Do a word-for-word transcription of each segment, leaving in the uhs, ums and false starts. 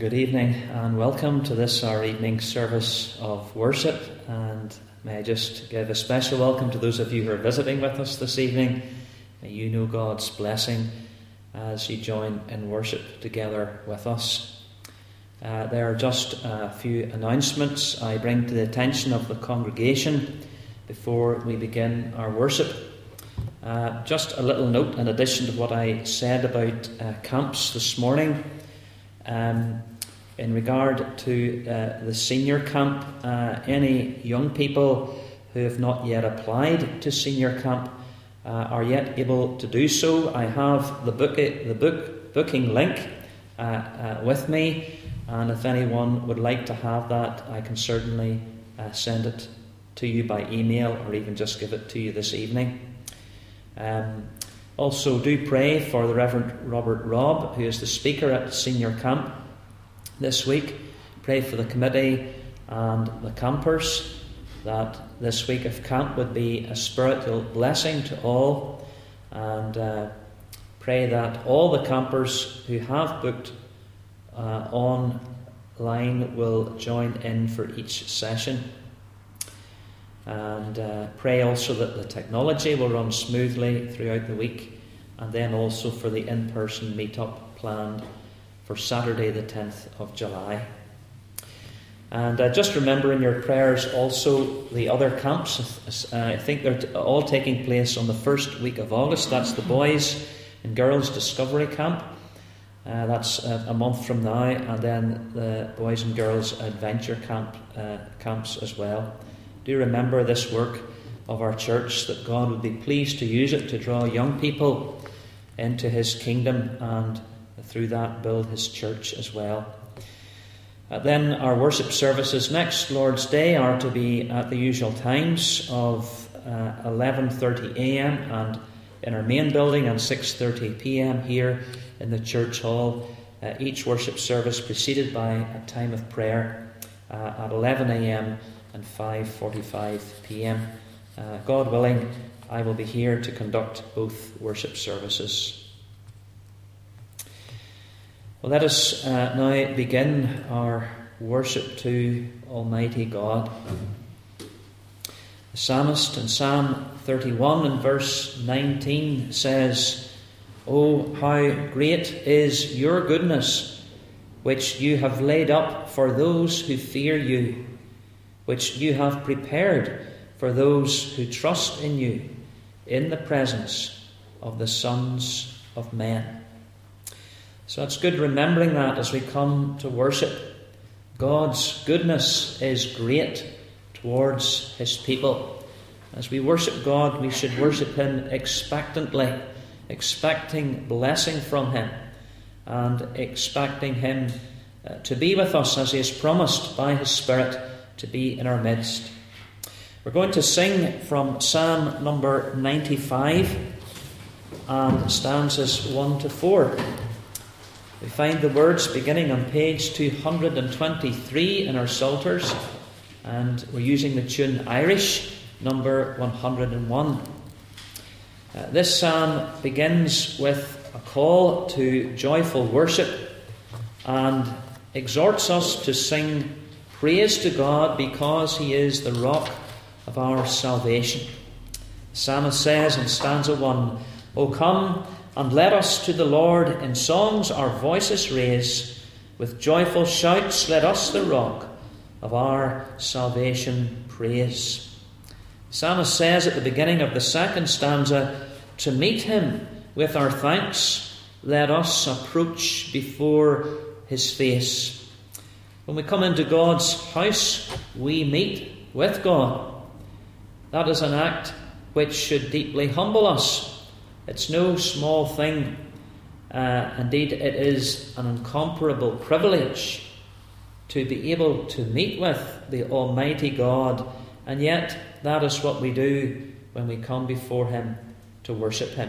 Good evening and welcome to this, our evening service of worship. And may I just give a special welcome to those of you who are visiting with us this evening. May you know God's blessing as you join in worship together with us. Uh, there are just a few announcements I bring to the attention of the congregation before we begin our worship. Uh, just a little note in addition to what I said about uh, camps this morning. Um, in regard to uh, the senior camp, uh, any young people who have not yet applied to senior camp uh, are yet able to do so. I have the book, the book booking link uh, uh, with me, and if anyone would like to have that, I can certainly uh, send it to you by email or even just give it to you this evening. Um, also, do pray for the Reverend Robert Robb, who is the speaker at senior camp this week. Pray for the committee and the campers, that this week of camp would be a spiritual blessing to all, and uh, pray that all the campers who have booked uh, online will join in for each session. And uh, pray also that the technology will run smoothly throughout the week, and then also for the in-person meet-up planned for Saturday the tenth of July. And uh, just remember in your prayers also the other camps. Uh, I think they're t- all taking place on the first week of August. That's the Boys and Girls Discovery Camp. Uh, that's uh, a month from now, and then the Boys and Girls Adventure Camp uh, camps as well. Do remember this work of our church, that God would be pleased to use it to draw young people into His kingdom and through that build His church as well. Uh, then our worship services next Lord's Day are to be at the usual times of uh, eleven thirty a.m. and in our main building and six thirty p.m. here in the church hall. Uh, each worship service preceded by a time of prayer uh, at eleven a.m. and five forty-five p.m. Uh, God willing, I will be here to conduct both worship services. Well, let us uh, now begin our worship to Almighty God. The psalmist in Psalm thirty-one and verse nineteen says, "Oh, how great is your goodness, which you have laid up for those who fear you, which you have prepared for those who trust in you, in the presence of the sons of men." So it's good remembering that as we come to worship. God's goodness is great towards His people. As we worship God, we should worship Him expectantly, expecting blessing from Him, and expecting Him uh, to be with us as He has promised by His Spirit to be in our midst. We're going to sing from Psalm number ninety-five and stanzas one to four. We find the words beginning on page two hundred twenty-three in our Psalters, and we're using the tune Irish, number one hundred one. Uh, this psalm begins with a call to joyful worship and exhorts us to sing praise to God because He is the rock of our salvation. The psalmist says in stanza one, "O come and let us to the Lord in songs our voices raise. With joyful shouts let us the rock of our salvation praise." The psalmist says at the beginning of the second stanza, "To meet Him with our thanks, let us approach before His face." When we come into God's house, we meet with God. That is an act which should deeply humble us. It's no small thing. Uh, indeed, it is an incomparable privilege to be able to meet with the Almighty God, and yet that is what we do when we come before Him to worship Him.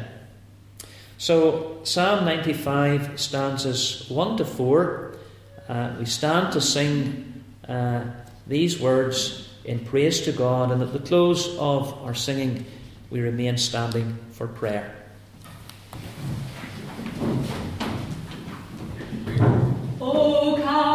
So, Psalm ninety-five, stanzas one to four, uh, we stand to sing uh, these words in praise to God, and at the close of our singing, we remain standing for prayer. O come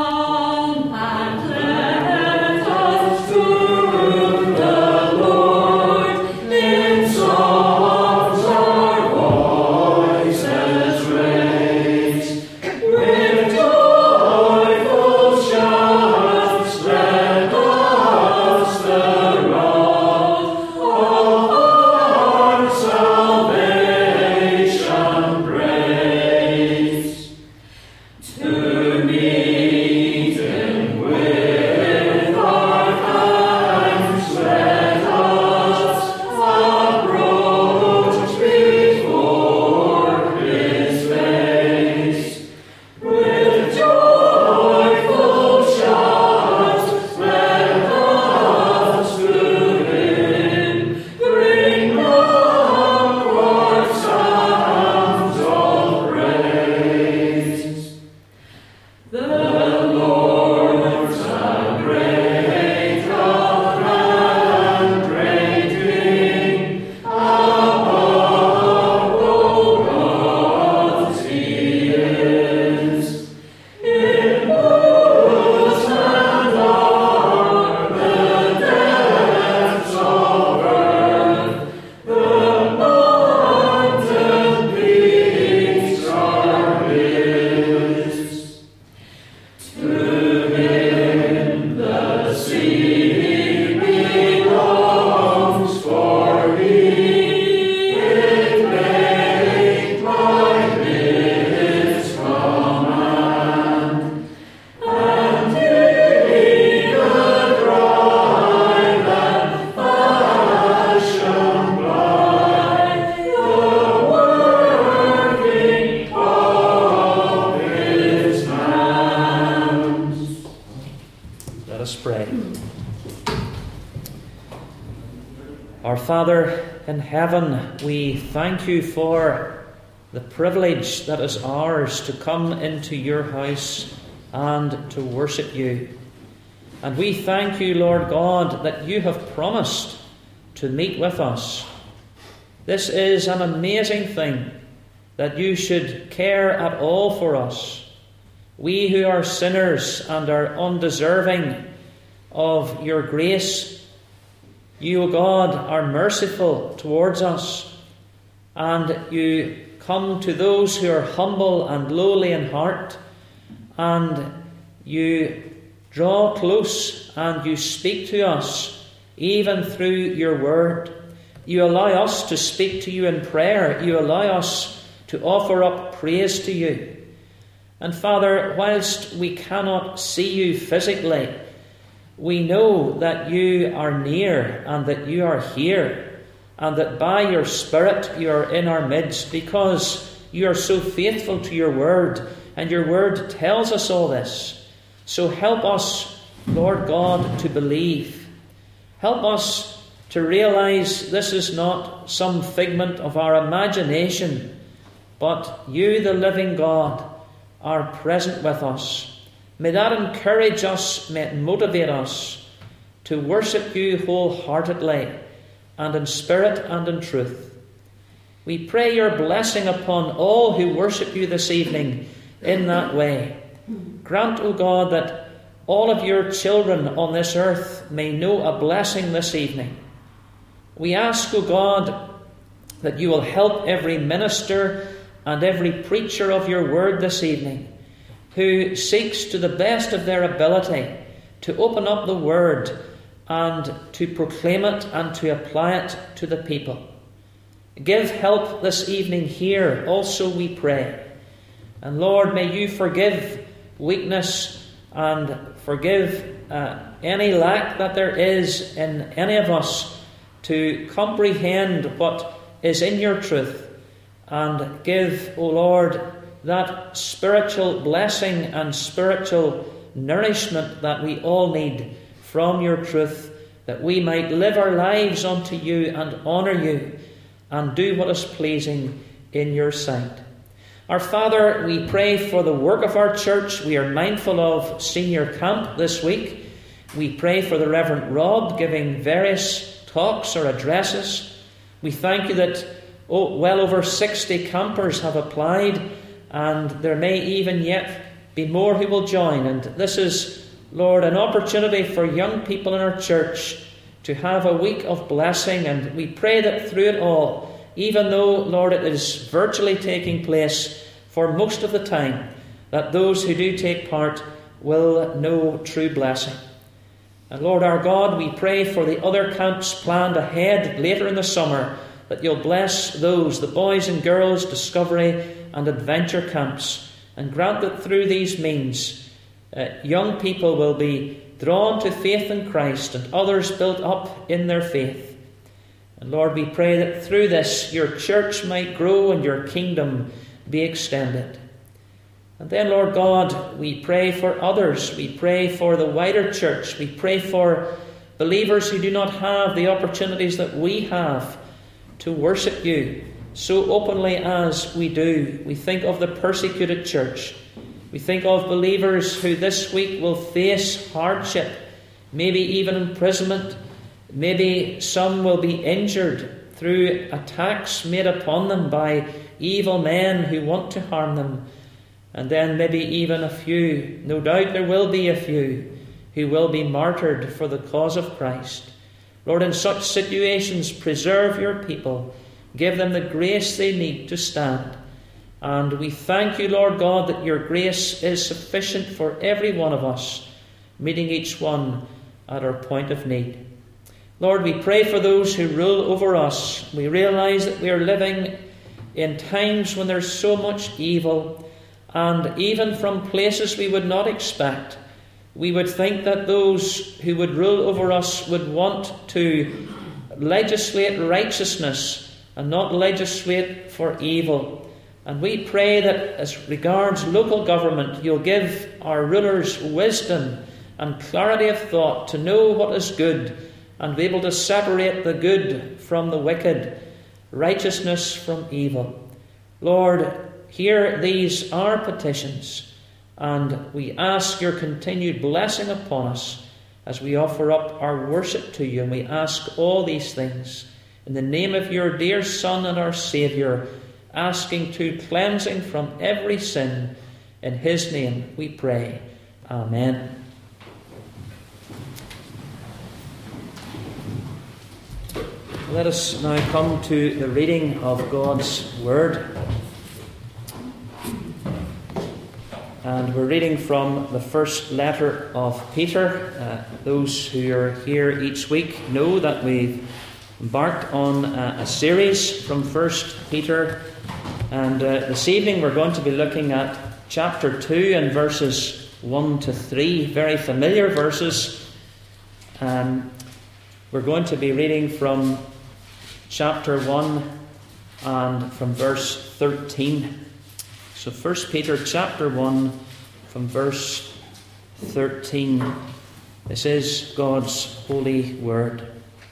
Father in heaven, we thank you for the privilege that is ours to come into your house and to worship you. And we thank you, Lord God, that you have promised to meet with us. This is an amazing thing, that you should care at all for us. We who are sinners and are undeserving of your grace, you, O God, are merciful towards us, and you come to those who are humble and lowly in heart, and you draw close and you speak to us even through your word. You allow us to speak to you in prayer. You allow us to offer up praise to you. And Father, whilst we cannot see you physically, we know that you are near and that you are here, and that by your Spirit you are in our midst, because you are so faithful to your word, and your word tells us all this. So help us, Lord God, to believe. Help us to realize this is not some figment of our imagination, but you, the living God, are present with us. May that encourage us, may it motivate us to worship you wholeheartedly and in spirit and in truth. We pray your blessing upon all who worship you this evening in that way. Grant, O God, that all of your children on this earth may know a blessing this evening. We ask, O God, that you will help every minister and every preacher of your word this evening, who seeks to the best of their ability to open up the word and to proclaim it and to apply it to the people. Give help this evening here also, we pray. And Lord, may you forgive weakness and forgive uh, any lack that there is in any of us to comprehend what is in your truth, and give, O Lord, that spiritual blessing and spiritual nourishment that we all need from your truth, that we might live our lives unto you and honour you and do what is pleasing in your sight. Our Father, we pray for the work of our church. We are mindful of senior camp this week. We pray for the Reverend Rob giving various talks or addresses. We thank you that oh, well over sixty campers have applied, and there may even yet be more who will join. And this is, Lord, an opportunity for young people in our church to have a week of blessing. And we pray that through it all, even though, Lord, it is virtually taking place for most of the time, that those who do take part will know true blessing. And Lord our God, we pray for the other camps planned ahead later in the summer, that you'll bless those, the boys and girls discovery and adventure camps, and grant that through these means uh, young people will be drawn to faith in Christ and others built up in their faith. And Lord, we pray that through this your church might grow and your kingdom be extended. And then, Lord God, we pray for others. We pray for the wider church. We pray for believers who do not have the opportunities that we have to worship you so openly as we do. We think of the persecuted church. We think of believers who this week will face hardship, maybe even imprisonment. Maybe some will be injured through attacks made upon them by evil men who want to harm them. And then maybe even a few, no doubt there will be a few, who will be martyred for the cause of Christ. Lord, in such situations, preserve your people. Give them the grace they need to stand. And we thank you, Lord God, that your grace is sufficient for every one of us, meeting each one at our point of need. Lord, we pray for those who rule over us. We realize that we are living in times when there's so much evil, and even from places we would not expect. We would think that those who would rule over us would want to legislate righteousness and not legislate for evil. And we pray that as regards local government, you'll give our rulers wisdom and clarity of thought to know what is good and be able to separate the good from the wicked, righteousness from evil. Lord, hear these our petitions, and we ask your continued blessing upon us as we offer up our worship to you. And we ask all these things in the name of your dear Son and our Saviour, asking to cleansing from every sin. In his name we pray. Amen. Let us now come to the reading of God's Word. And we're reading from the first letter of Peter. Uh, those who are here each week know that we've embarked on a, a series from First Peter. And uh, this evening we're going to be looking at chapter two and verses one to three. Very familiar verses. Um, we're going to be reading from chapter one and from verse thirteen. So First Peter chapter one from verse thirteen. This is God's holy word.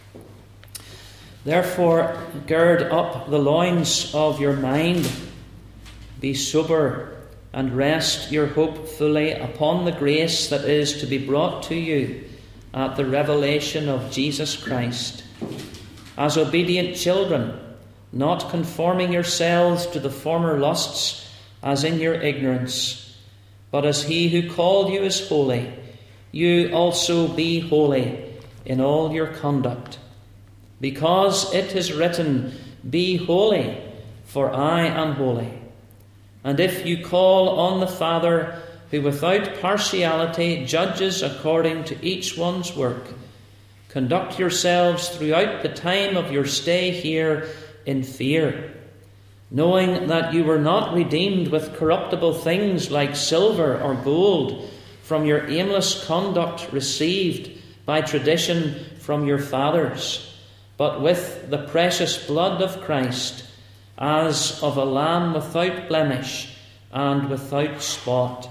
Therefore, gird up the loins of your mind, be sober, and rest your hope fully upon the grace that is to be brought to you at the revelation of Jesus Christ. As obedient children, not conforming yourselves to the former lusts, as in your ignorance, but as he who called you is holy, you also be holy in all your conduct. Because it is written, be holy, for I am holy. And if you call on the Father, who without partiality judges according to each one's work, conduct yourselves throughout the time of your stay here in fear, knowing that you were not redeemed with corruptible things like silver or gold from your aimless conduct received by tradition from your fathers, but with the precious blood of Christ, as of a lamb without blemish and without spot.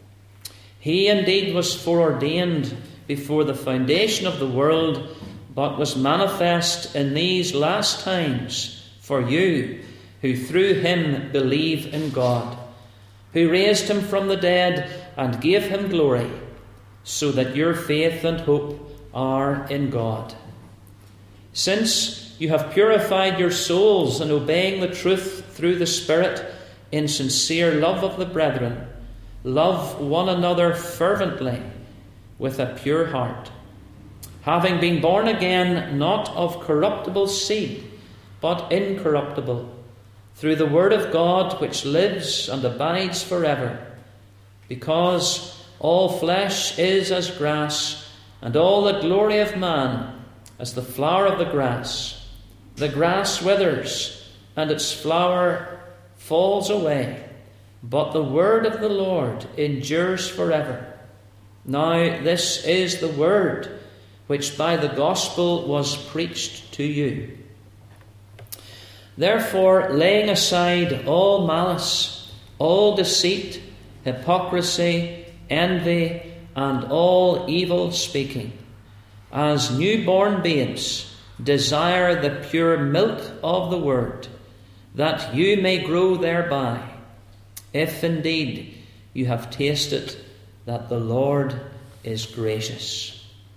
He indeed was foreordained before the foundation of the world, but was manifest in these last times for you, who through him believe in God, who raised him from the dead and gave him glory, so that your faith and hope are in God. Since you have purified your souls in obeying the truth through the Spirit in sincere love of the brethren, love one another fervently with a pure heart, having been born again, not of corruptible seed, but incorruptible, through the word of God which lives and abides forever. Because all flesh is as grass, and all the glory of man as the flower of the grass. The grass withers, and its flower falls away, but the word of the Lord endures forever. Now this is the word which by the gospel was preached to you. Therefore, laying aside all malice, all deceit, hypocrisy, envy, and all evil speaking, as newborn babes, desire the pure milk of the word, that you may grow thereby, if indeed you have tasted that the Lord is gracious.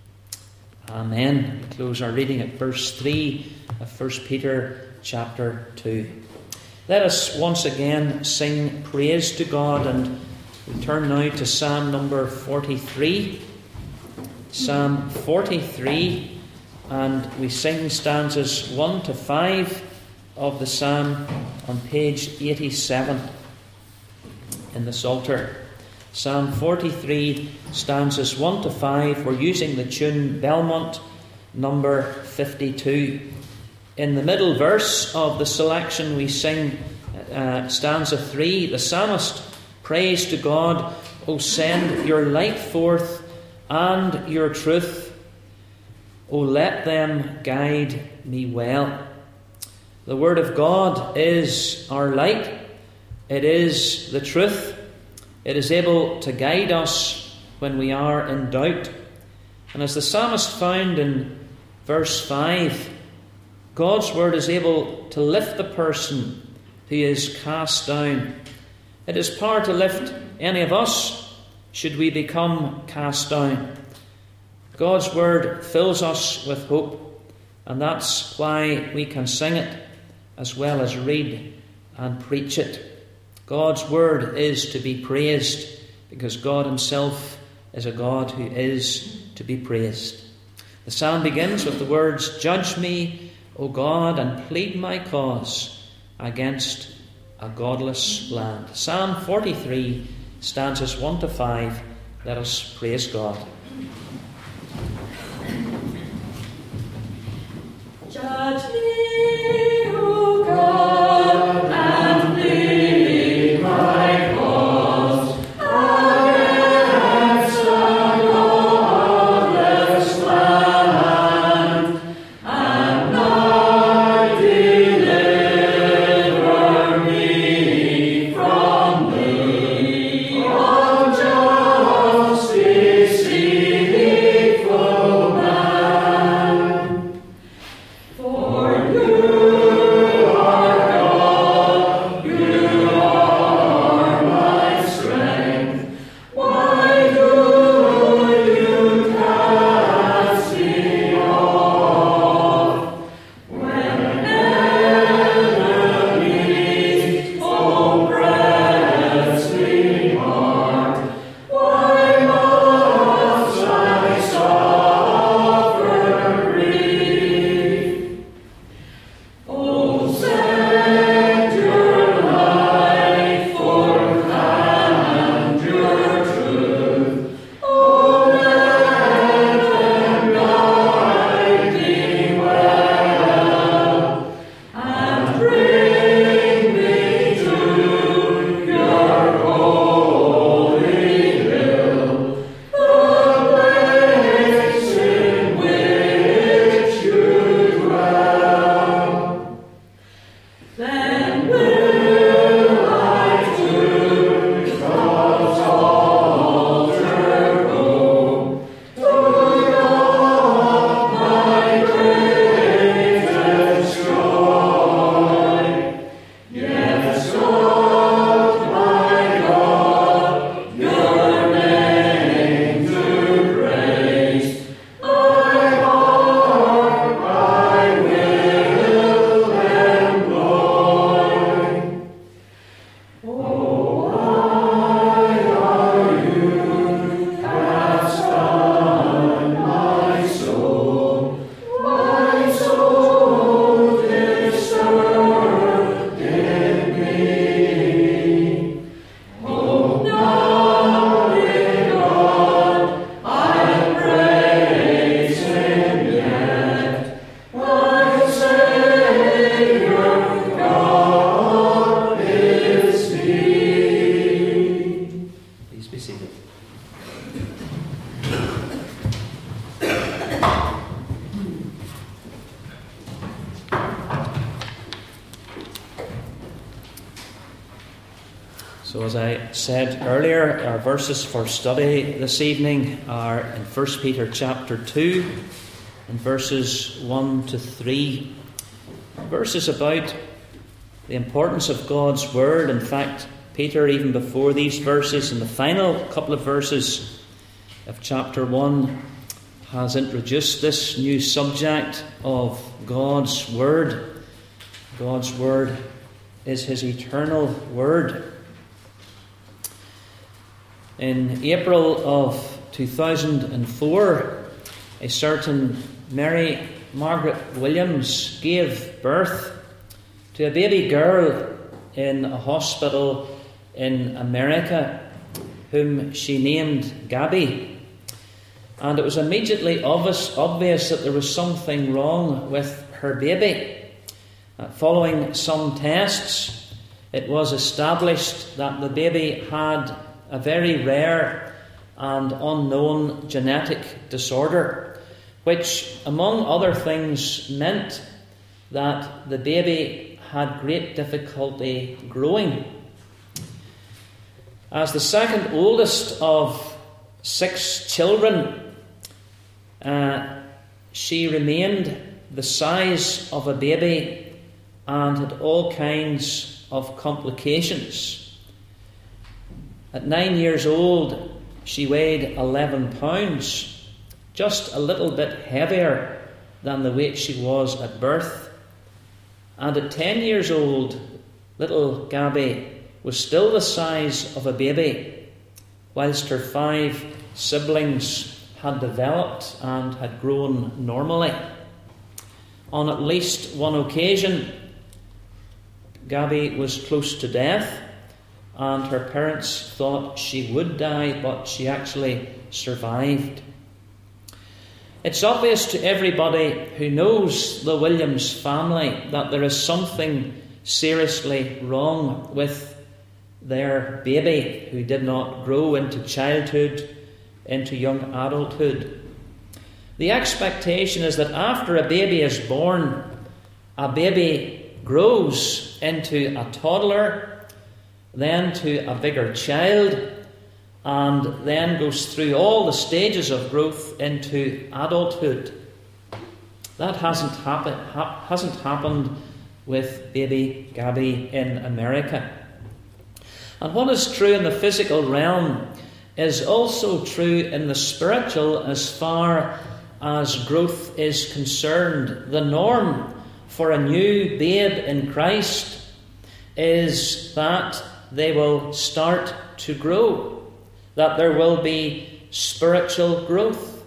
Amen. We close our reading at verse three of First Peter chapter two. Let us once again sing praise to God, and we turn now to Psalm number forty-three. Psalm forty-three, and we sing stanzas one to five of the psalm on page eighty-seven in the Psalter. Psalm forty-three, stanzas one to five. We're using the tune Belmont number fifty-two. In the middle verse of the selection we sing uh, stanza three. The psalmist prays to God, O send your light forth and your truth. O let them guide me well. The word of God is our light. It is the truth. It is able to guide us when we are in doubt. And as the psalmist found in verse five, God's word is able to lift the person who is cast down. It has power to lift any of us should we become cast down. God's word fills us with hope, and that's why we can sing it as well as read and preach it. God's word is to be praised because God himself is a God who is to be praised. The psalm begins with the words, Judge me, O God, and plead my cause against a godless land. Psalm forty-three, stanzas one to five. Let us praise God. Judge me, O God, and plead my cause against a godless land, and now deliver me from the unjust, deceitful man. For you So as I said earlier, our verses for study this evening are in First Peter chapter two, and verses one to three. Verses about the importance of God's Word. In fact, Peter, even before these verses, in the final couple of verses of chapter one, has introduced this new subject of God's Word. God's Word is His eternal Word. In April of two thousand four, a certain Mary Margaret Williams gave birth to a baby girl in a hospital in America, whom she named Gabby. And it was immediately obvious, obvious that there was something wrong with her baby. Uh, following some tests, it was established that the baby had a very rare and unknown genetic disorder, which, among other things, meant that the baby had great difficulty growing. As the second oldest of six children, uh, she remained the size of a baby and had all kinds of complications. At nine years old, she weighed eleven pounds, just a little bit heavier than the weight she was at birth. And at ten years old, little Gabby was still the size of a baby, whilst her five siblings had developed and had grown normally. On at least one occasion, Gabby was close to death, and her parents thought she would die, but she actually survived. It's obvious to everybody who knows the Williams family that there is something seriously wrong with their baby, who did not grow into childhood, into young adulthood. The expectation is that after a baby is born, a baby grows into a toddler, then to a bigger child, and then goes through all the stages of growth into adulthood. That hasn't happened, ha- hasn't happened with baby Gabby in America. And what is true in the physical realm is also true in the spiritual as far as growth is concerned. The norm for a new babe in Christ is that they will start to grow, that there will be spiritual growth.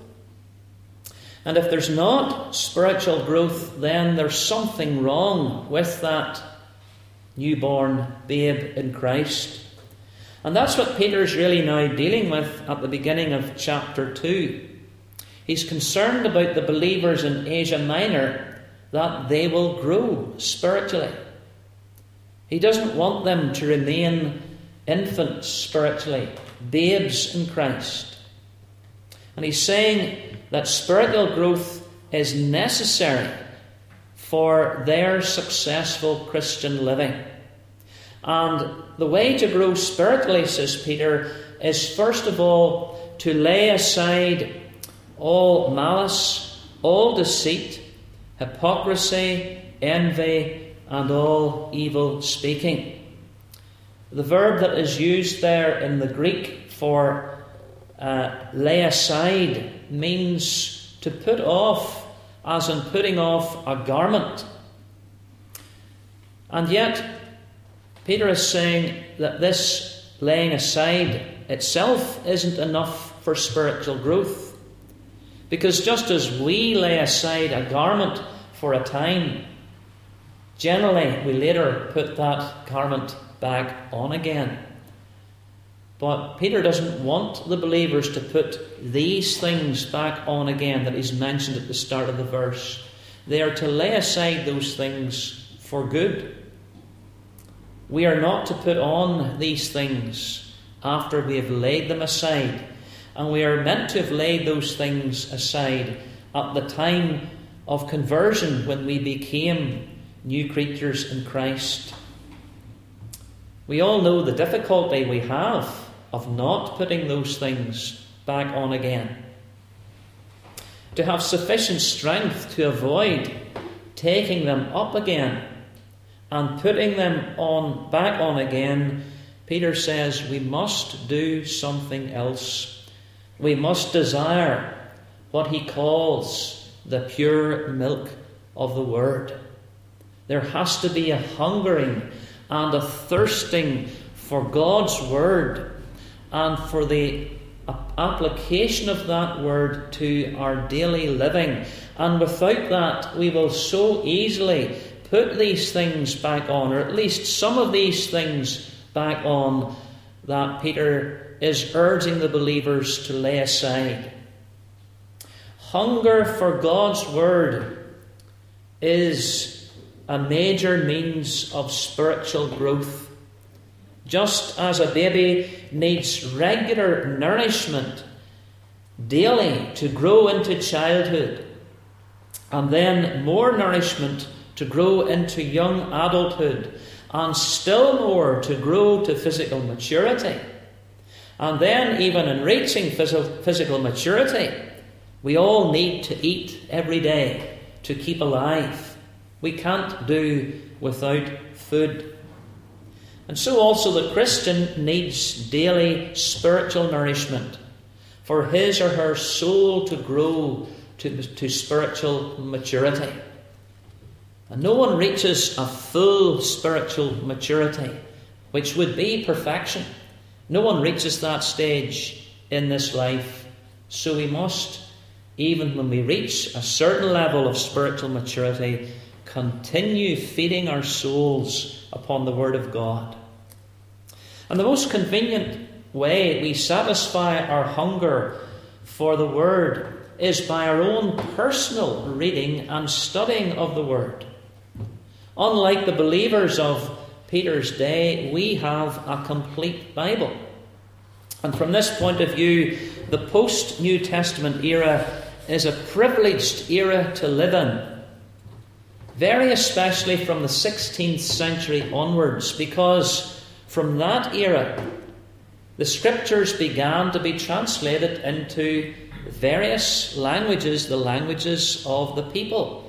And if there's not spiritual growth, then there's something wrong with that newborn babe in Christ. And that's what Peter's really now dealing with at the beginning of chapter two. He's concerned about the believers in Asia Minor, that they will grow spiritually. He doesn't want them to remain infants spiritually, babes in Christ. And he's saying that spiritual growth is necessary for their successful Christian living. And the way to grow spiritually, says Peter, is first of all to lay aside all malice, all deceit, hypocrisy, envy, and all evil speaking. The verb that is used there in the Greek for uh, lay aside means to put off, as in putting off a garment. And yet, Peter is saying that this laying aside itself isn't enough for spiritual growth. Because just as we lay aside a garment for a time, generally we later put that garment back on again. But Peter doesn't want the believers to put these things back on again that he's mentioned at the start of the verse. They are to lay aside those things for good. We are not to put on these things after we have laid them aside, And we are meant to have laid those things aside at the time of conversion, when we became new creatures in Christ. We all know the difficulty we have of not putting those things back on again. To have sufficient strength to avoid taking them up again and putting them on back on again, Peter says we must do something else. We must desire what he calls the pure milk of the Word. There has to be a hungering and a thirsting for God's Word and for the application of that Word to our daily living. And without that, we will so easily put these things back on, or at least some of these things back on, that Peter is urging the believers to lay aside. Hunger for God's Word is a major means of spiritual growth. Just as a baby needs regular nourishment daily to grow into childhood, and then more nourishment to grow into young adulthood, and still more to grow to physical maturity, and then even in reaching physical maturity, we all need to eat every day to keep alive. We can't do without food. And so also the Christian needs daily spiritual nourishment for his or her soul to grow to, to spiritual maturity. And no one reaches a full spiritual maturity, which would be perfection. No one reaches that stage in this life. So we must, even when we reach a certain level of spiritual maturity, continue feeding our souls upon the Word of God. And the most convenient way we satisfy our hunger for the Word is by our own personal reading and studying of the Word. Unlike the believers of Peter's day, we have a complete Bible. And from this point of view, the post-New Testament era is a privileged era to live in. Very especially from the sixteenth century onwards, because from that era, the Scriptures began to be translated into various languages, the languages of the people.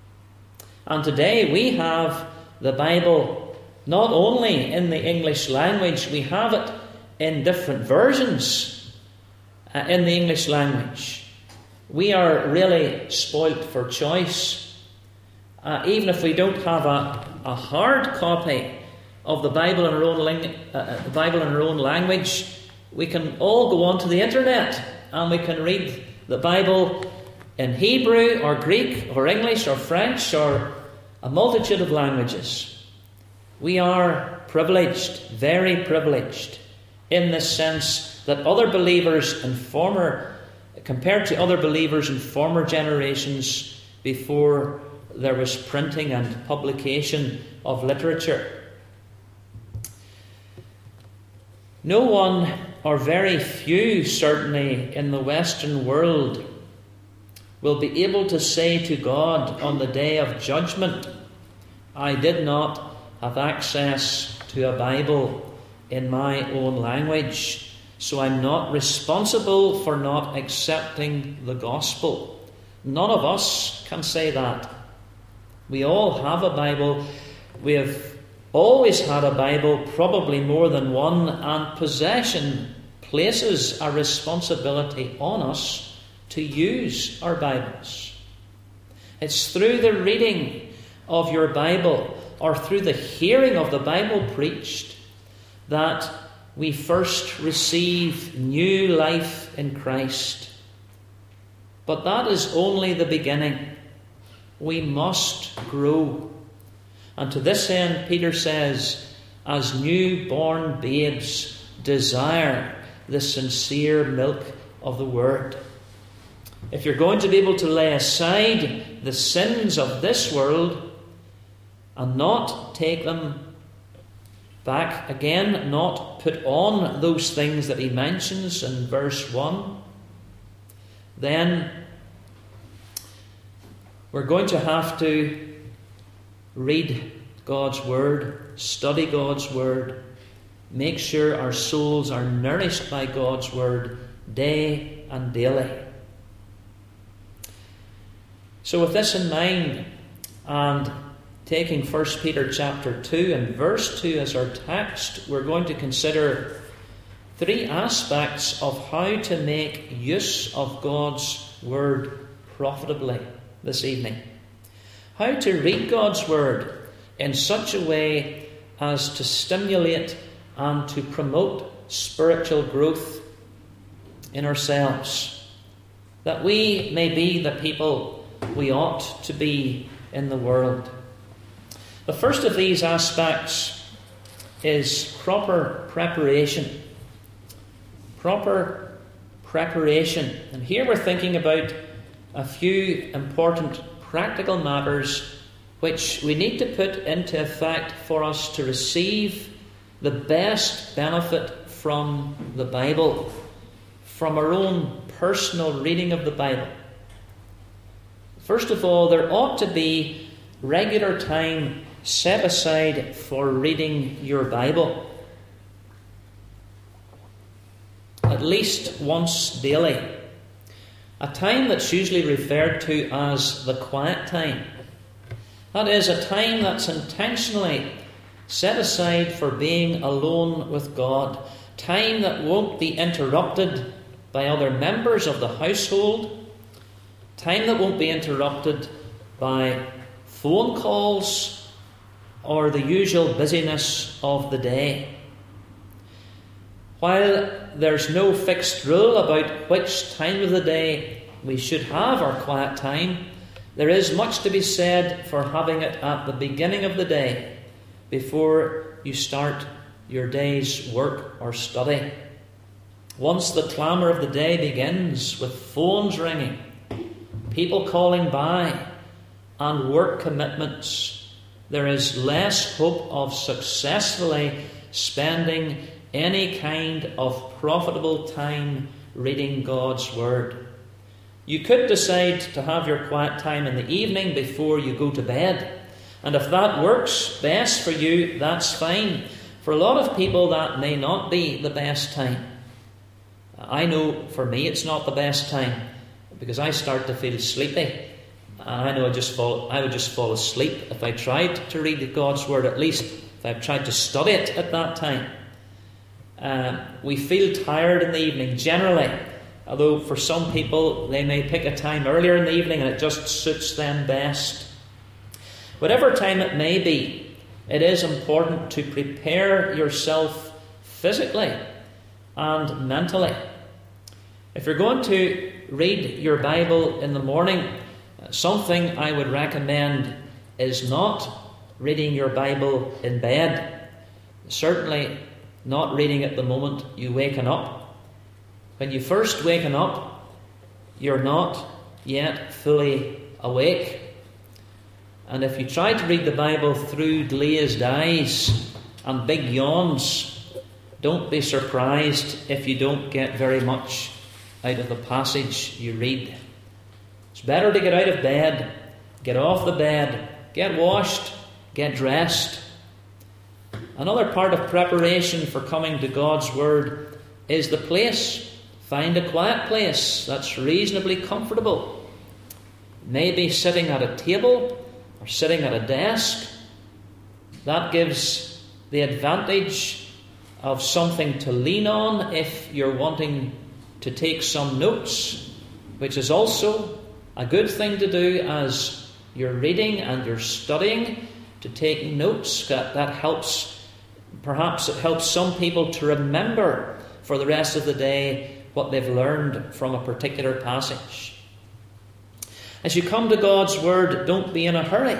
And today we have the Bible not only in the English language, we have it in different versions uh, in the English language. We are really spoilt for choice. Uh, even if we don't have a, a hard copy of the Bible in our own ling- uh, the Bible in our own language, we can all go onto the internet and we can read the Bible in Hebrew or Greek or English or French or a multitude of languages. We are privileged, very privileged, in the sense that other believers in former, compared to other believers in former generations before there was printing and publication of literature. No one, or very few certainly, in the Western world will be able to say to God on the day of judgment, I did not have access to a Bible in my own language, so I'm not responsible for not accepting the gospel. None of us can say that. We all have a Bible. We have always had a Bible, probably more than one, and possession places a responsibility on us to use our Bibles. It's through the reading of your Bible or through the hearing of the Bible preached that we first receive new life in Christ. But that is only the beginning. We must grow. And to this end, Peter says, as newborn babes, desire the sincere milk of the Word. If you're going to be able to lay aside the sins of this world and not take them back again, not put on those things that he mentions in verse one, then we're going to have to read God's Word, study God's Word, make sure our souls are nourished by God's Word day and daily. So with this in mind, and taking First Peter chapter two and verse two as our text, we're going to consider three aspects of how to make use of God's Word profitably this evening. How to read God's Word in such a way as to stimulate and to promote spiritual growth in ourselves, that we may be the people we ought to be in the world. The first of these aspects is proper preparation. Proper preparation. And here we're thinking about a few important practical matters which we need to put into effect for us to receive the best benefit from the Bible, from our own personal reading of the Bible. First of all, there ought to be regular time set aside for reading your Bible. At least once daily. A time that's usually referred to as the quiet time. That is, a time that's intentionally set aside for being alone with God. Time that won't be interrupted by other members of the household. Time that won't be interrupted by phone calls or the usual busyness of the day. While there's no fixed rule about which time of the day we should have our quiet time, there is much to be said for having it at the beginning of the day before you start your day's work or study. Once the clamour of the day begins with phones ringing, people calling by, and work commitments, there is less hope of successfully spending any kind of profitable time reading God's Word. You could decide to have your quiet time in the evening before you go to bed. And if that works best for you, that's fine. For a lot of people, that may not be the best time. I know for me it's not the best time, because I start to feel sleepy. I know I just fall, I would just fall asleep if I tried to read God's Word, at least if I tried to study it at that time. Uh, we feel tired in the evening generally, although for some people they may pick a time earlier in the evening and it just suits them best. Whatever time it may be, it is important to prepare yourself physically and mentally. If you're going to read your Bible in the morning, something I would recommend is not reading your Bible in bed. Certainly not reading it the moment you waken up. When you first waken up, you're not yet fully awake. And if you try to read the Bible through glazed eyes and big yawns, don't be surprised if you don't get very much out of the passage you read. It's better to get out of bed, get off the bed, get washed, get dressed. Another part of preparation for coming to God's Word is the place. Find a quiet place that's reasonably comfortable. Maybe sitting at a table or sitting at a desk. That gives the advantage of something to lean on if you're wanting to take some notes, which is also a good thing to do as you're reading and you're studying, to take notes. That, that helps. Perhaps it helps some people to remember for the rest of the day what they've learned from a particular passage. As you come to God's Word, don't be in a hurry.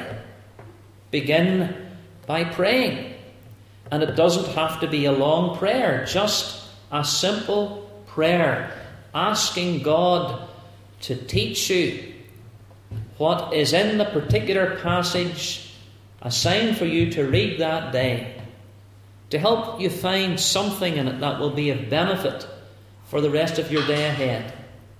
Begin by praying. And it doesn't have to be a long prayer, just a simple prayer, asking God to teach you what is in the particular passage assigned for you to read that day. to help you find something in it that will be of benefit for the rest of your day ahead.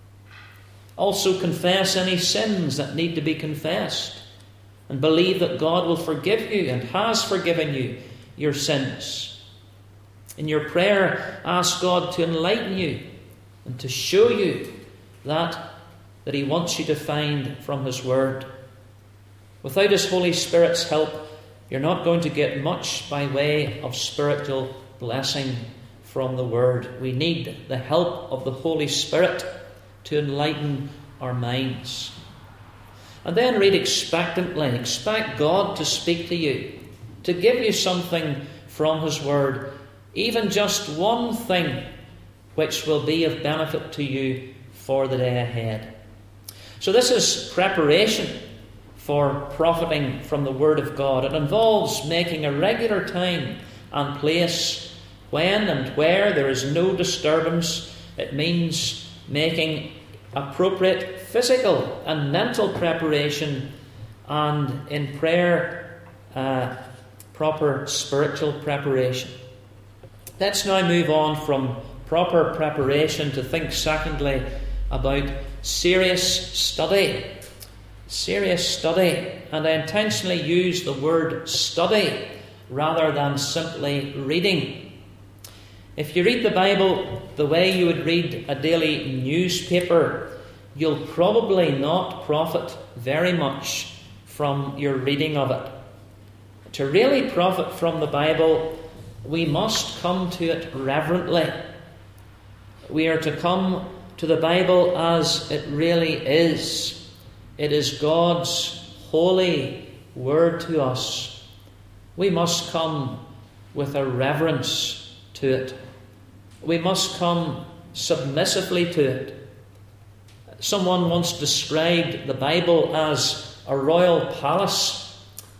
Also confess any sins that need to be confessed, and believe that God will forgive you and has forgiven you your sins. In your prayer, ask God to enlighten you and to show you that that He wants you to find from His Word. Without His Holy Spirit's help, you're not going to get much by way of spiritual blessing from the Word. We need the help of the Holy Spirit to enlighten our minds. And then read expectantly. Expect God to speak to you, to give you something from His Word, even just one thing which will be of benefit to you for the day ahead. So this is preparation for profiting from the Word of God. It involves making a regular time and place when and where there is no disturbance. It means making appropriate physical and mental preparation, and in prayer, uh, proper spiritual preparation. Let's now move on from proper preparation to think, secondly, about serious study. Serious study. And I intentionally use the word study rather than simply reading. If you read the Bible the way you would read a daily newspaper, you'll probably not profit very much from your reading of it. To really profit from the Bible, we must come to it reverently. We are to come to the Bible as it really is. It is God's holy word to us. We must come with a reverence to it. We must come submissively to it. Someone once described the Bible as a royal palace.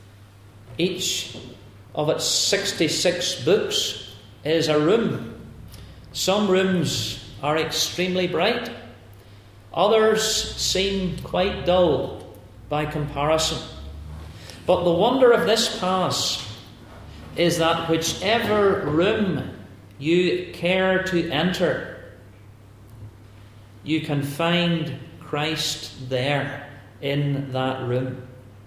Each of its sixty-six books is a room. Some rooms are extremely bright. Others seem quite dull by comparison. But the wonder of this palace is that whichever room you care to enter, you can find Christ there in that room.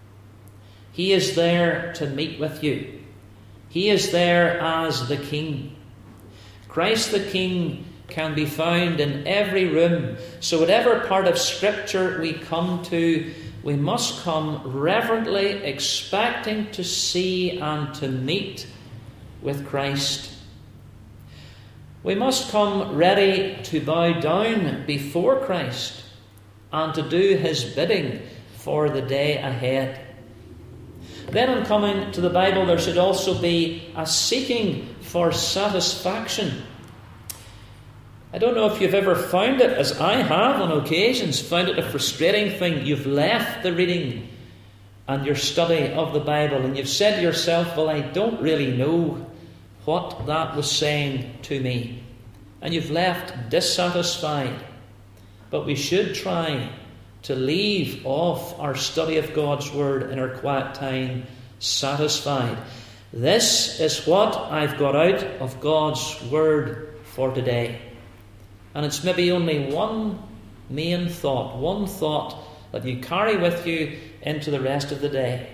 He is there to meet with you. He is there as the King. Christ the King can be found in every room. So whatever part of Scripture we come to, we must come reverently, expecting to see and to meet with Christ. We must come ready to bow down before Christ and to do His bidding for the day ahead. Then in coming to the Bible, there should also be a seeking for satisfaction. I don't know if you've ever found it, as I have on occasions, found it a frustrating thing. You've left the reading and your study of the Bible and you've said to yourself, well, I don't really know what that was saying to me. And you've left dissatisfied. But we should try to leave off our study of God's Word in our quiet time satisfied. This is what I've got out of God's Word for today. And it's maybe only one main thought, one thought that you carry with you into the rest of the day.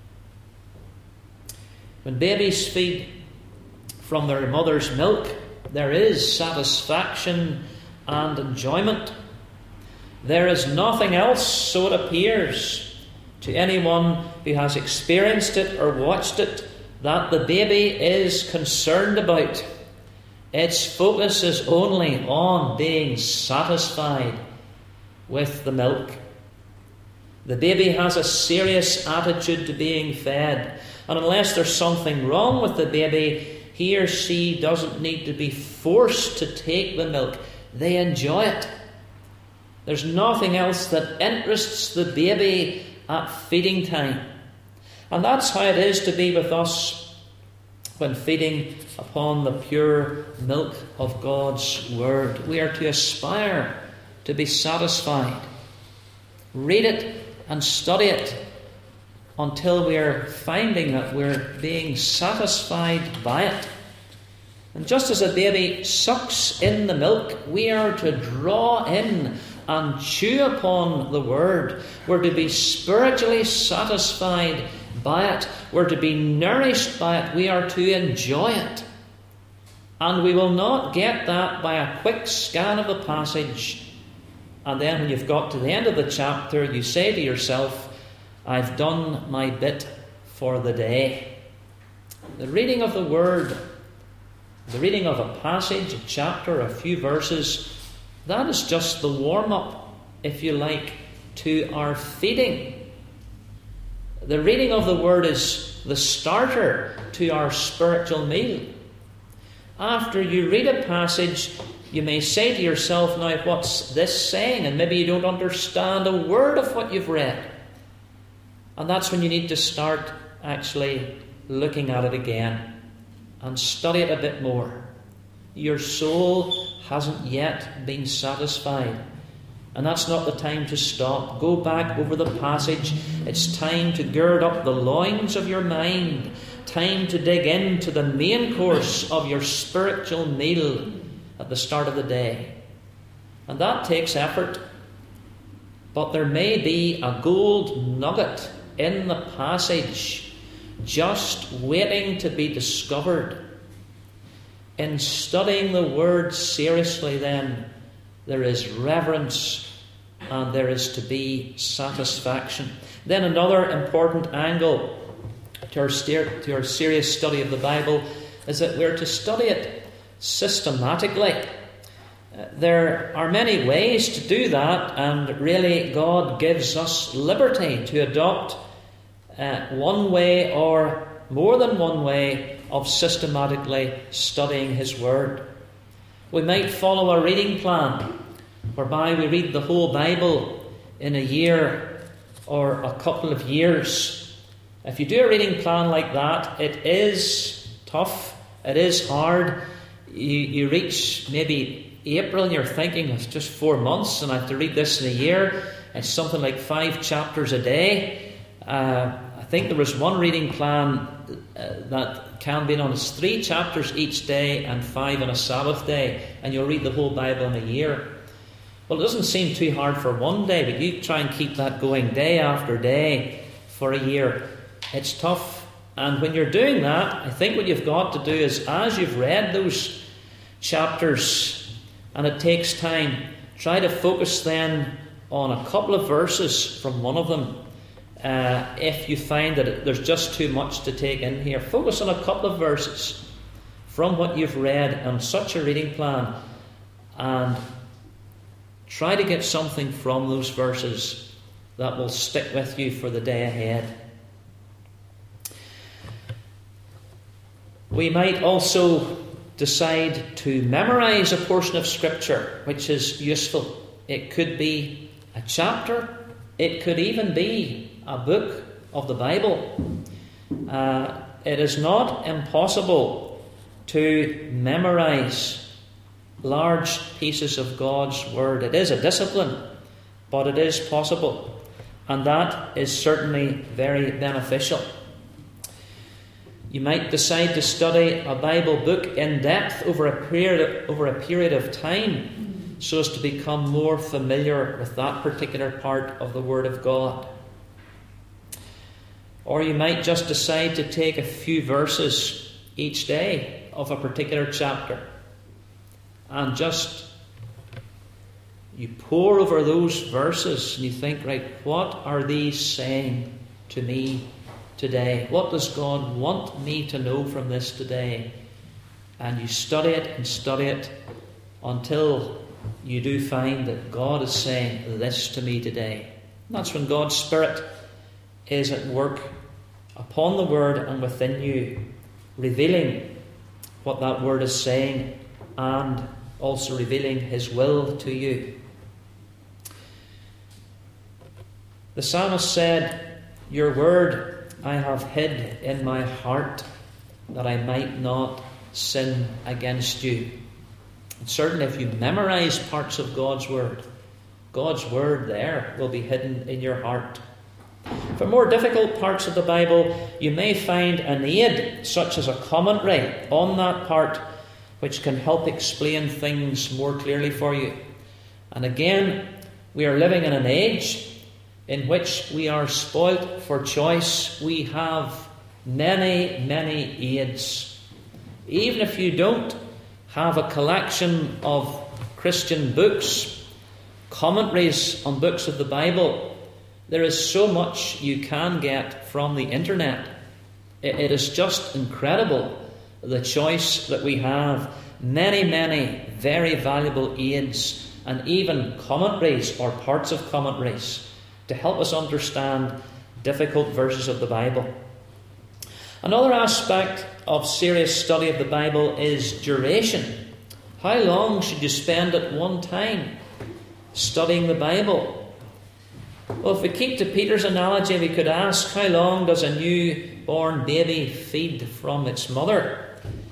When babies feed from their mother's milk, there is satisfaction and enjoyment. There is nothing else, so it appears, to anyone who has experienced it or watched it, that the baby is concerned about. Its focus is only on being satisfied with the milk. The baby has a serious attitude to being fed, and unless there's something wrong with the baby, he or she doesn't need to be forced to take the milk. They enjoy it. There's nothing else that interests the baby at feeding time. And that's how it is to be with us when feeding upon the pure milk of God's Word. We are to aspire to be satisfied. Read it and study it until we are finding that we're being satisfied by it. And just as a baby sucks in the milk, we are to draw in and chew upon the Word. We're to be spiritually satisfied by it. We're to be nourished by it. We are to enjoy it. And we will not get that by a quick scan of the passage. And then when you've got to the end of the chapter, you say to yourself, I've done my bit for the day. The reading of the Word, the reading of a passage, a chapter, a few verses, that is just the warm-up, if you like, to our feeding. The reading of the Word is the starter to our spiritual meal. After you read a passage, you may say to yourself, now what's this saying? And maybe you don't understand a word of what you've read. And that's when you need to start actually looking at it again and study it a bit more. Your soul hasn't yet been satisfied. And that's not the time to stop. Go back over the passage. It's time to gird up the loins of your mind. Time to dig into the main course of your spiritual meal at the start of the day. And that takes effort. But there may be a gold nugget in the passage just waiting to be discovered. In studying the Word seriously, then, there is reverence and there is to be satisfaction. Then another important angle to our, steer, to our serious study of the Bible is that we're to study it systematically. Uh, there are many ways to do that, and really God gives us liberty to adopt uh, one way or more than one way of systematically studying His Word. We might follow a reading plan whereby we read the whole Bible in a year or a couple of years. If you do a reading plan like that, it is tough, it is hard. You, you reach maybe April and you're thinking it's just four months and I have to read this in a year. It's something like five chapters a day. Uh, I think there was one reading plan uh, that can be on as three chapters each day and five on a Sabbath day, and you'll read the whole Bible in a year. Well, it doesn't seem too hard for one day, but you try and keep that going day after day for a year. It's tough. And when you're doing that, I think what you've got to do is, as you've read those chapters, and it takes time, try to focus then on a couple of verses from one of them. Uh, if you find that there's just too much to take in here, focus on a couple of verses from what you've read on such a reading plan, and try to get something from those verses that will stick with you for the day ahead. We might also decide to memorize a portion of Scripture, which is useful. It could be a chapter, it could even be a book of the Bible. Uh, it is not impossible to memorize large pieces of God's Word. It is a discipline, but it is possible, and that is certainly very beneficial. You might decide to study a Bible book in depth over a period over a period of time, so as to become more familiar with that particular part of the Word of God. Or you might just decide to take a few verses each day of a particular chapter and just you pore over those verses and you think, right, what are these saying to me today? What does God want me to know from this today? And you study it and study it until you do find that God is saying this to me today. And that's when God's Spirit is at work upon the Word and within you, revealing what that Word is saying and also revealing His will to you. The psalmist said, "Your Word I have hid in my heart, that I might not sin against you." And certainly if you memorize parts of God's Word, God's Word there will be hidden in your heart. For more difficult parts of the Bible, you may find an aid, such as a commentary on that part, which can help explain things more clearly for you. And again, we are living in an age in which we are spoilt for choice. We have many, many aids. Even if you don't have a collection of Christian books, commentaries on books of the Bible, there is so much you can get from the internet. It is just incredible, the choice that we have. Many, many very valuable aids and even commentaries or parts of commentaries to help us understand difficult verses of the Bible. Another aspect of serious study of the Bible is duration. How long should you spend at one time studying the Bible? Well, if we keep to Peter's analogy, we could ask, how long does a newborn baby feed from its mother?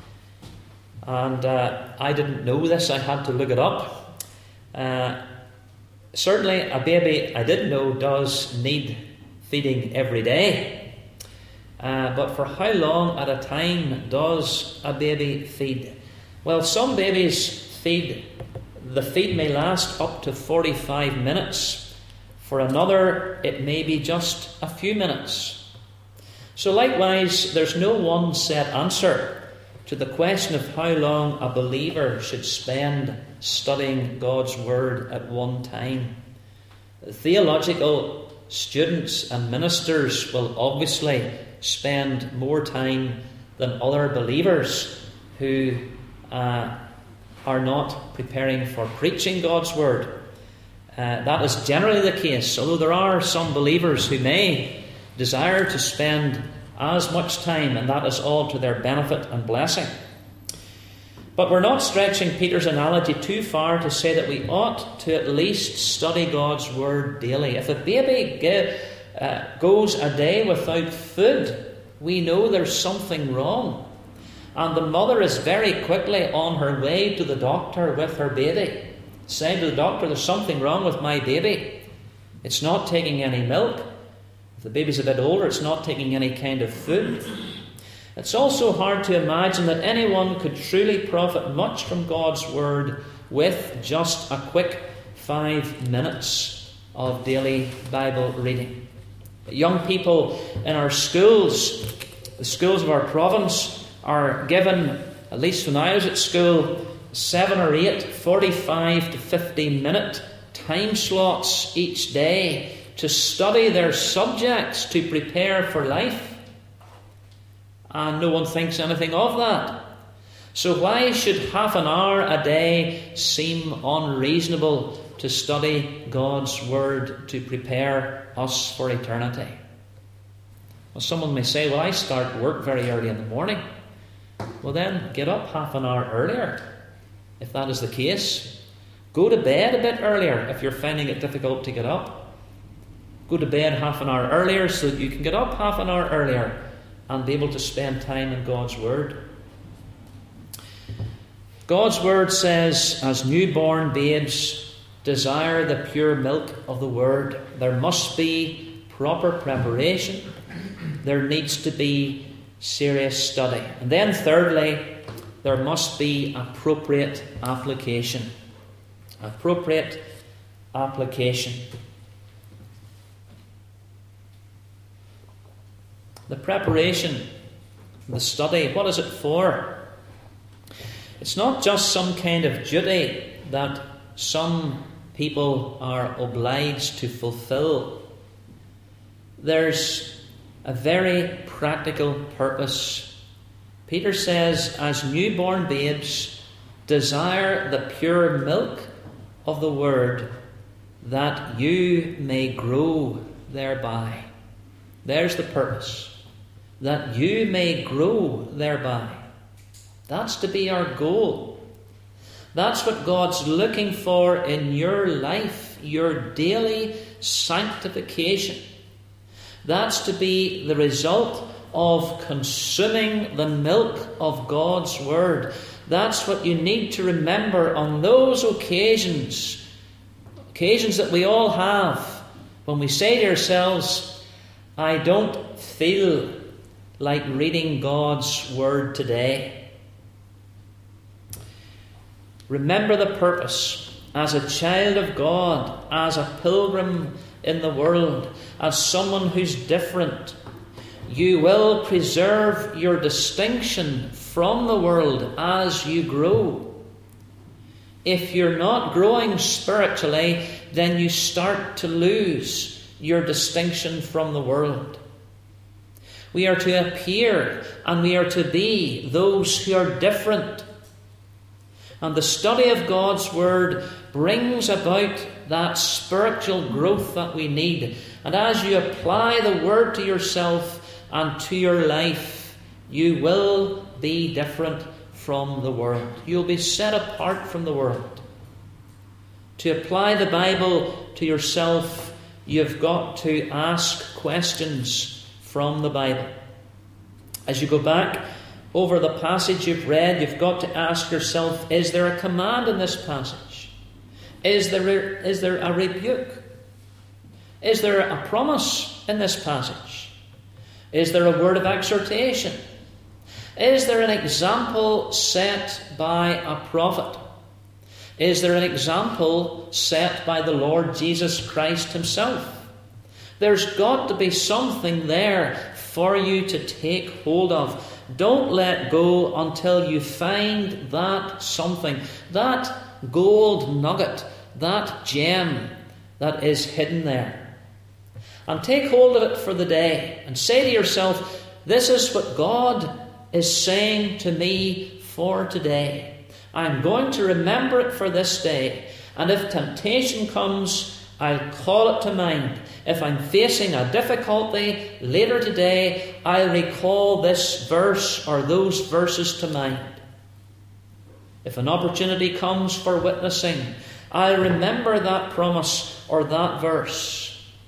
And uh, I didn't know this, I had to look it up. Uh, certainly a baby, I did know, does need feeding every day. Uh, but for how long at a time does a baby feed? Well, some babies feed, the feed may last up to forty-five minutes. For another, it may be just a few minutes. So likewise, there's no one set answer to the question of how long a believer should spend studying God's Word at one time. Theological students and ministers will obviously spend more time than other believers who uh, are not preparing for preaching God's Word. Uh, that is generally the case, although there are some believers who may desire to spend as much time, and that is all to their benefit and blessing. But we're not stretching Peter's analogy too far to say that we ought to at least study God's Word daily. If a baby get, uh, goes a day without food, we know there's something wrong. And the mother is very quickly on her way to the doctor with her baby, saying to the doctor, there's something wrong with my baby. It's not taking any milk. If the baby's a bit older, it's not taking any kind of food. It's also hard to imagine that anyone could truly profit much from God's Word with just a quick five minutes of daily Bible reading. Young people in our schools, the schools of our province, are given, at least when I was at school, seven or eight forty-five to fifty minute time slots each day to study their subjects to prepare for life. And no one thinks anything of that. So why should half an hour a day seem unreasonable to study God's Word to prepare us for eternity? Well, someone may say, well, I start work very early in the morning. Well then, get up half an hour earlier, if that is the case. Go to bed a bit earlier if you're finding it difficult to get up. Go to bed half an hour earlier so that you can get up half an hour earlier and be able to spend time in God's Word. God's Word says, as newborn babes desire the pure milk of the Word, there must be proper preparation. There needs to be serious study. And then thirdly, there must be appropriate application. Appropriate application. The preparation, the study, what is it for? It's not just some kind of duty that some people are obliged to fulfill. There's a very practical purpose. Peter says, as newborn babes, desire the pure milk of the Word, that you may grow thereby. There's the purpose. That you may grow thereby. That's to be our goal. That's what God's looking for in your life, your daily sanctification. That's to be the result of consuming the milk of God's Word. That's what you need to remember on those occasions, occasions that we all have, when we say to ourselves, I don't feel like reading God's Word today. Remember the purpose. As a child of God, as a pilgrim in the world, as someone who's different, you will preserve your distinction from the world as you grow. If you're not growing spiritually, then you start to lose your distinction from the world. We are to appear and we are to be those who are different. And the study of God's Word brings about that spiritual growth that we need. And as you apply the Word to yourself and to your life, you will be different from the world. You'll be set apart from the world. To apply the Bible to yourself, you've got to ask questions from the Bible. As you go back over the passage you've read, you've got to ask yourself, is there a command in this passage? Is there, is there a rebuke? Is there a promise in this passage? Is there a word of exhortation? Is there an example set by a prophet? Is there an example set by the Lord Jesus Christ himself? There's got to be something there for you to take hold of. Don't let go until you find that something, that gold nugget, that gem that is hidden there. And take hold of it for the day and say to yourself, this is what God is saying to me for today. I'm going to remember it for this day. And if temptation comes, I'll call it to mind. If I'm facing a difficulty later today, I'll recall this verse or those verses to mind. If an opportunity comes for witnessing, I'll remember that promise or that verse.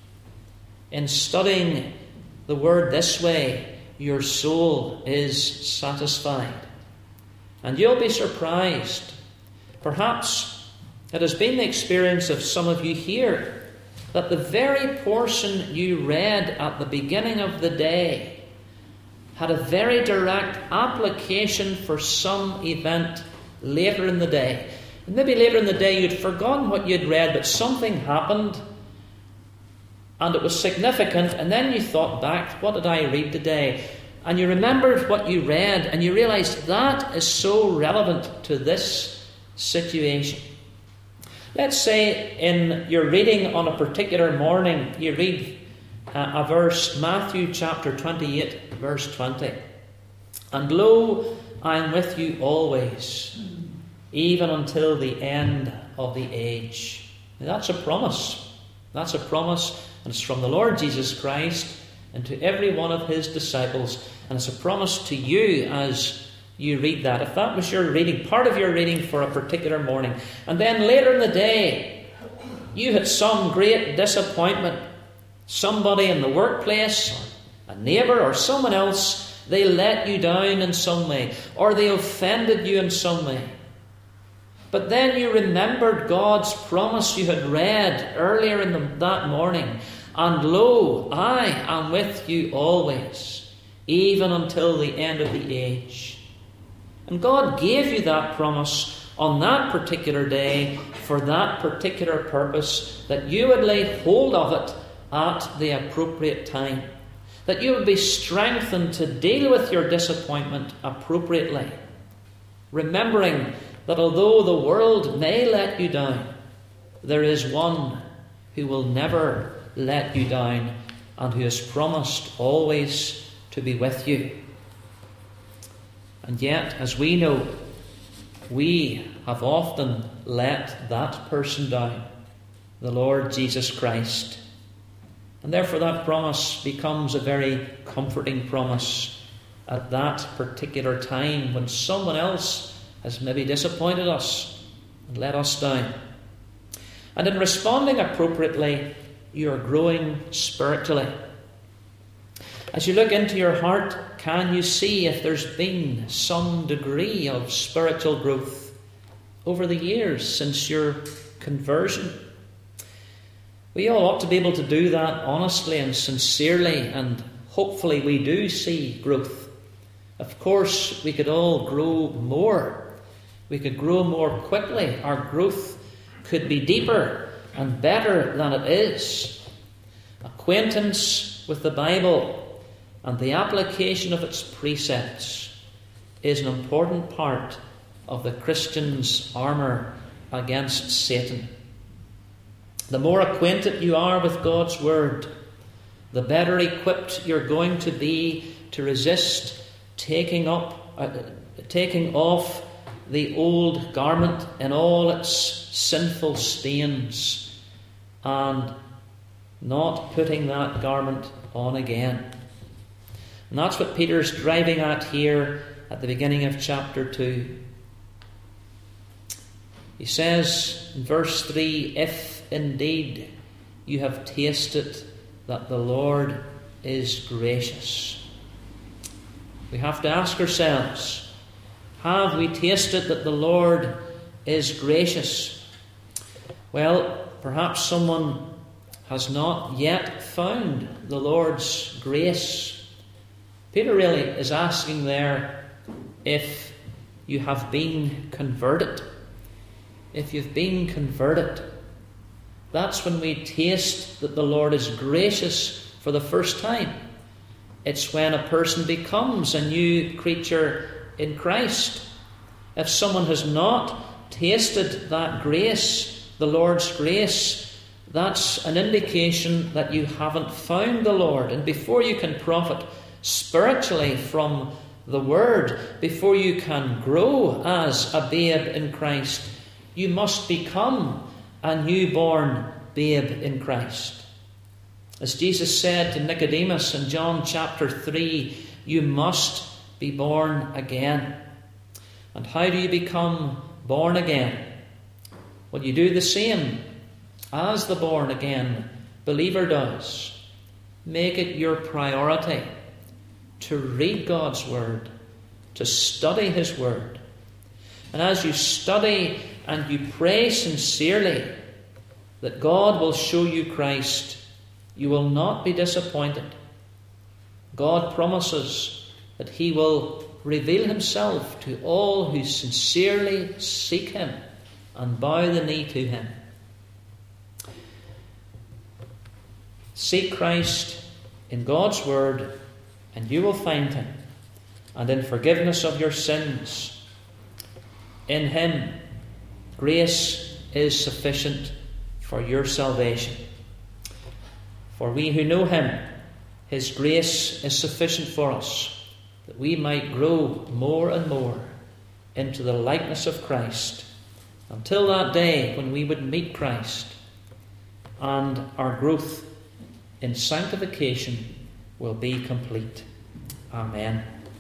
In studying the Word this way, your soul is satisfied. And you'll be surprised. Perhaps it has been the experience of some of you here that the very portion you read at the beginning of the day had a very direct application for some event later in the day. And maybe later in the day you'd forgotten what you'd read, but something happened and it was significant, and then you thought back, what did I read today? And you remembered what you read, and you realised that is so relevant to this situation. Let's say in your reading on a particular morning, you read a verse, Matthew chapter twenty-eight, verse twenty. And lo, I am with you always, even until the end of the age. Now, that's a promise. That's a promise, and it's from the Lord Jesus Christ and to every one of his disciples. And it's a promise to you as you read that. If that was your reading, part of your reading for a particular morning, and then later in the day you had some great disappointment, somebody in the workplace, a neighbour or someone else, they let you down in some way, or they offended you in some way. But then you remembered God's promise you had read earlier in the, that morning. And lo, I am with you always, even until the end of the age. And God gave you that promise on that particular day for that particular purpose, that you would lay hold of it at the appropriate time, that you would be strengthened to deal with your disappointment appropriately, remembering that although the world may let you down, there is one who will never let you down and who has promised always to be with you. And yet, as we know, we have often let that person down, the Lord Jesus Christ. And therefore that promise becomes a very comforting promise at that particular time when someone else has maybe disappointed us and let us down. And in responding appropriately, you are growing spiritually. As you look into your heart, can you see if there's been some degree of spiritual growth over the years since your conversion? We all ought to be able to do that honestly and sincerely, and hopefully we do see growth. Of course, we could all grow more, We could grow more quickly. Our growth could be deeper and better than it is. Acquaintance with the Bible and the application of its precepts is an important part of the Christian's armour against Satan. The more acquainted you are with God's Word, the better equipped you're going to be to resist taking up, uh, taking off the old garment in all its sinful stains and not putting that garment on again. And that's what Peter's driving at here at the beginning of chapter two. He says in verse three, if indeed you have tasted that the Lord is gracious. We have to ask ourselves, have we tasted that the Lord is gracious? Well, perhaps someone has not yet found the Lord's grace. Peter really is asking there if you have been converted. If you've been converted, that's when we taste that the Lord is gracious for the first time. It's when a person becomes a new creature in Christ. If someone has not tasted that grace, the Lord's grace, that's an indication that you haven't found the Lord. And before you can profit spiritually from the Word, before you can grow as a babe in Christ, you must become a newborn babe in Christ. As Jesus said to Nicodemus in John chapter three, you must be born again. And how do you become born again? Well, you do the same as the born again believer does. Make it your priority to read God's Word, to study His Word. And as you study and you pray sincerely that God will show you Christ, you will not be disappointed. God promises that He will reveal Himself to all who sincerely seek Him and bow the knee to Him. Seek Christ in God's Word, and you will find Him, and in forgiveness of your sins. In Him, grace is sufficient for your salvation. For we who know Him, His grace is sufficient for us, that we might grow more and more into the likeness of Christ, until that day when we would meet Christ, and our growth in sanctification will be complete. Amen.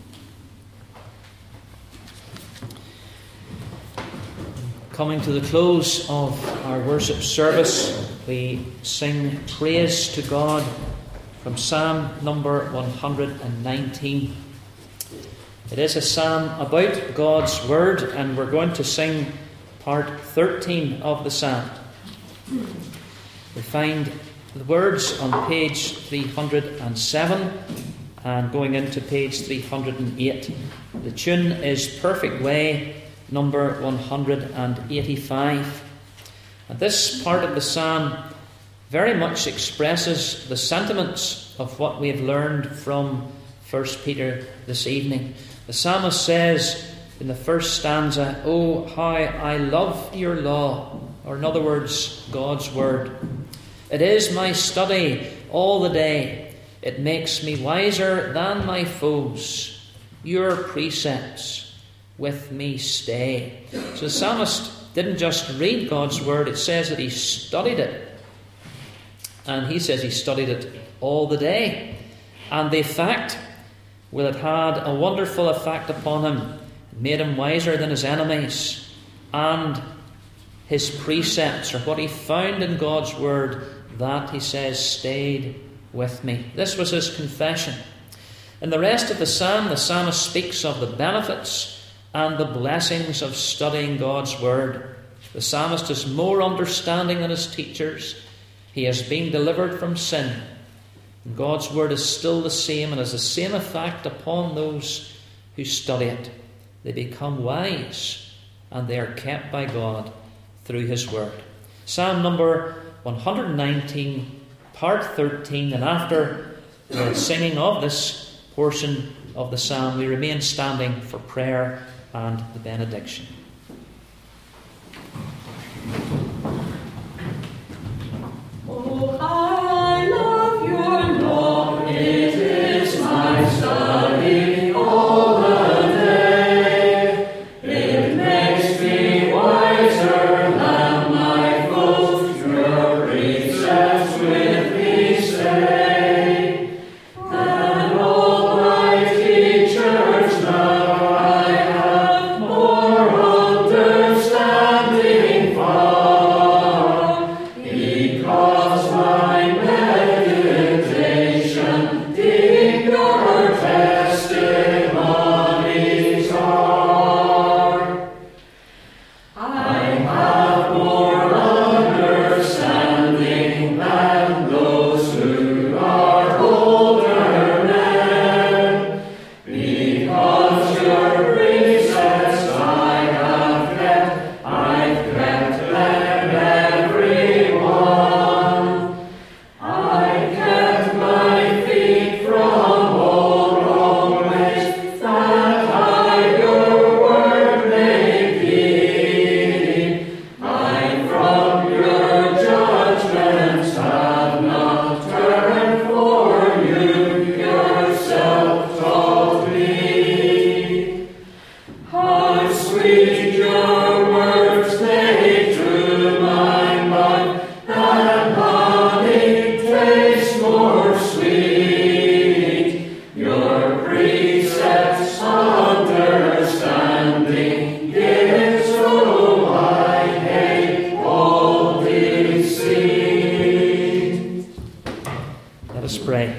Coming to the close of our worship service, we sing praise to God from Psalm number one hundred nineteen. It is a psalm about God's Word, and we're going to sing part thirteen of the psalm. We find the words on page three hundred seven and going into page three hundred eight. The tune is Perfect Way, number one hundred eighty-five. And this part of the psalm very much expresses the sentiments of what we have learned from First Peter this evening. The psalmist says in the first stanza, "Oh, how I love your law," or in other words, God's Word. "It is my study all the day. It makes me wiser than my foes. Your precepts with me stay." So the psalmist didn't just read God's Word, it says that he studied it. And he says he studied it all the day. And the effect, well, it had a wonderful effect upon him. It made him wiser than his enemies. And his precepts, or what he found in God's Word, that, he says, stayed with me. This was his confession. In the rest of the psalm, the psalmist speaks of the benefits and the blessings of studying God's Word. The psalmist is more understanding than his teachers. He has been delivered from sin. And God's Word is still the same and has the same effect upon those who study it. They become wise and they are kept by God through His Word. Psalm number one hundred nineteen, part thirteen, and after the singing of this portion of the psalm, we remain standing for prayer and the benediction. Oh, I love your law, it is my study all the day. It makes me wiser than my foes, your precepts with me stay. Than all my teachers now I have more understanding far, because my meditation deep your testimonies are. I have more understanding than those who are older men, because your precepts I have kept, I've kept them every one. I kept my feet from all wrong ways, that I your word may keep. I from your judgments have not turned, for you yourself taught me. How sweet your words, they drew my mind, than honey tastes more sweet. Your precepts understanding give, so I hate all deceit. Let us pray.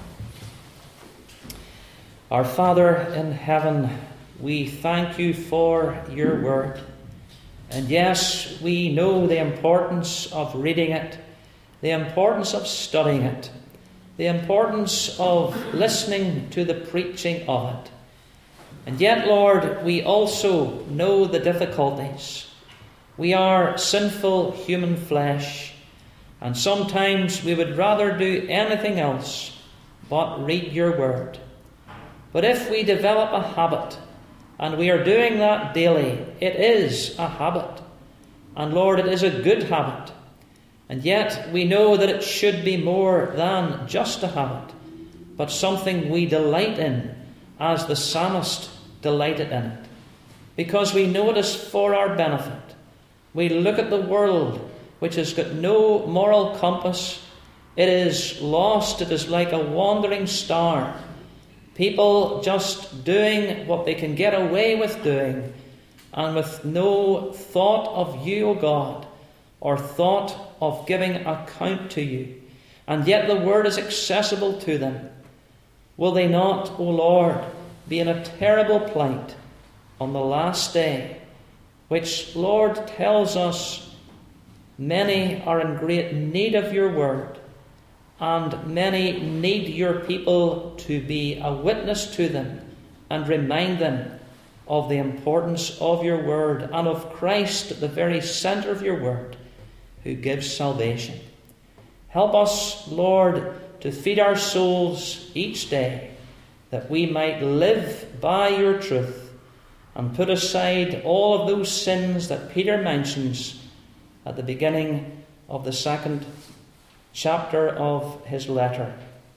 Our Father in heaven, we thank you for your word. And yes, we know the importance of reading it, the importance of studying it, the importance of listening to the preaching of it. And yet, Lord, we also know the difficulties. We are sinful human flesh, and sometimes we would rather do anything else but read your word. But if we develop a habit, and we are doing that daily, it is a habit. And Lord, it is a good habit. And yet we know that it should be more than just a habit, but something we delight in, as the psalmist delighted in it. Because we know it is for our benefit. We look at the world, which has got no moral compass. It is lost. It is like a wandering star. People just doing what they can get away with doing, and with no thought of you, O God, or thought of giving account to you. And yet the word is accessible to them. Will they not, O Lord, be in a terrible plight on the last day, which, Lord, tells us many are in great need of your word, and many need your people to be a witness to them and remind them of the importance of your word and of Christ at the very centre of your word, who gives salvation. Help us, Lord, to feed our souls each day, that we might live by your truth and put aside all of those sins that Peter mentions at the beginning of the second chapter of his letter.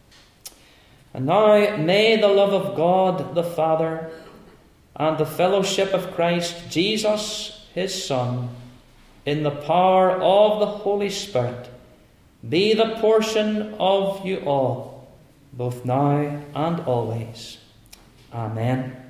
And now may the love of God the Father and the fellowship of Christ Jesus his Son, in the power of the Holy Spirit, be the portion of you all, both now and always. Amen.